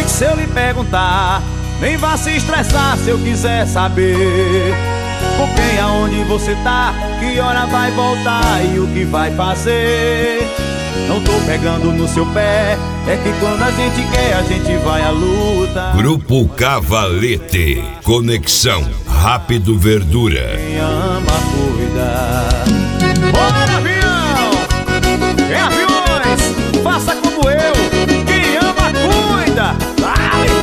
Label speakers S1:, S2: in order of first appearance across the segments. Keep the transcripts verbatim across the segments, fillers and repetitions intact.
S1: ligue se eu lhe perguntar, nem vá se estressar se eu quiser saber com quem, aonde você tá, que hora vai voltar e o que vai fazer. Não tô pegando no seu pé, é que quando a gente quer, a gente vai à luta.
S2: Grupo Cavalete, Conexão Rápido Verdura.
S1: Quem ama, cuida. Bora, avião! Quem aviões, faça como eu. Quem ama, cuida. Vai!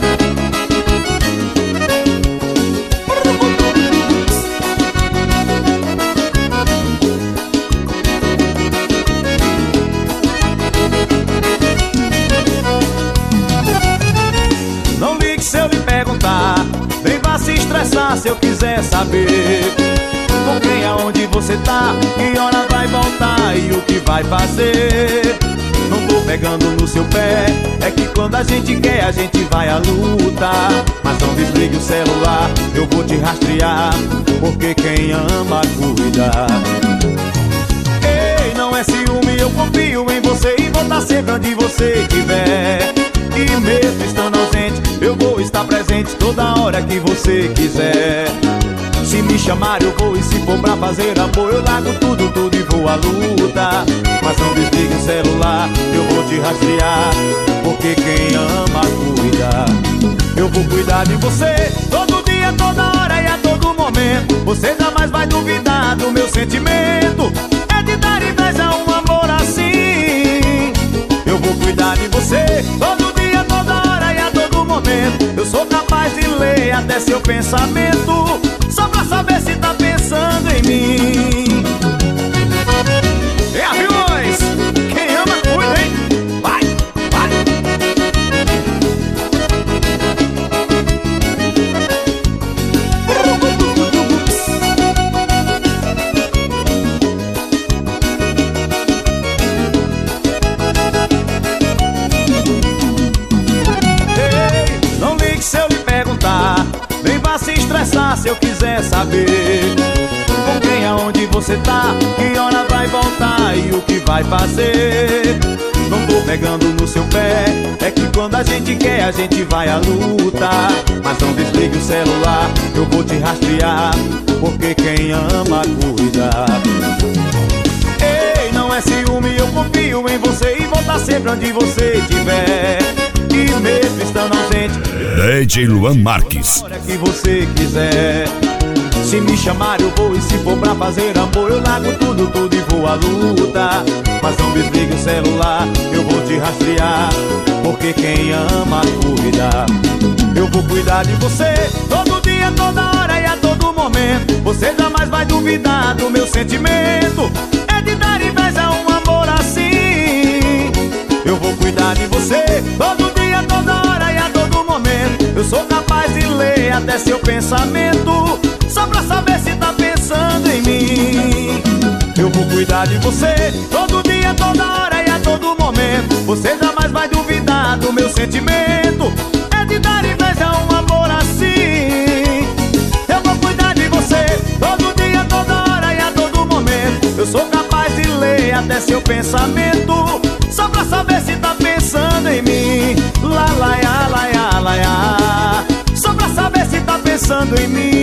S1: Não ligue se eu lhe perguntar, nem vá se estressar se eu quiser saber com quem, aonde você tá, que hora vai voltar e o que vai fazer. Não tô pegando no seu pé, é que quando a gente quer, a gente vai à luta. Mas não desligue o celular, eu vou te rastrear, porque quem ama, cuida. Ei, não é ciúme, eu confio em você e vou estar sempre onde você estiver. E mesmo estando ausente, eu vou estar presente toda hora que você quiser. Se me chamar eu vou, e se for pra fazer amor eu largo tudo, tudo e vou à luta. Mas não desligue o celular, eu vou te rastrear, porque quem ama cuida. Eu vou cuidar de você todo dia, toda hora e a todo momento. Você jamais vai duvidar do meu sentimento, é de dar inveja a um amor assim. Eu vou cuidar de você todo dia, toda hora e a todo momento. Eu sou capaz de ler até seu pensamento, só pra saber se tá pensando em mim. E aviões, quem ama cuida, hein? Vai, vai. Ei, não ligue se eu lhe perguntar, nem vá se estressar se eu quiser saber com quem, aonde você tá, que hora vai voltar e o que vai fazer. Não tô pegando no seu pé, é que quando a gente quer, a gente vai à luta. Mas não desligue o celular, eu vou te rastrear, porque quem ama cuida. Ei, não é ciúme, eu confio em você e vou estar sempre onde você estiver. E mesmo estando ausente,
S2: D J Luan Marques,
S1: a hora que você quiser. Se me chamar eu vou, e se for pra fazer amor eu largo tudo, tudo e vou à luta. Mas não desligue o celular, eu vou te rastrear, porque quem ama cuida. Eu vou cuidar de você todo dia, toda hora e a todo momento. Você jamais vai duvidar do meu sentimento, é de dar inveja a um amor assim. Eu vou cuidar de você todo dia, toda hora e a todo momento. Eu sou capaz de ler até seu pensamento, só pra saber se tá pensando em mim. Eu vou cuidar de você todo dia, toda hora e a todo momento. Você jamais vai duvidar do meu sentimento, é de dar inveja a um amor assim. Eu vou cuidar de você todo dia, toda hora e a todo momento. Eu sou capaz de ler até seu pensamento, só pra saber se tá pensando em mim. Lá, lá, lá, lá, lá, lá, só pra saber se tá pensando em mim.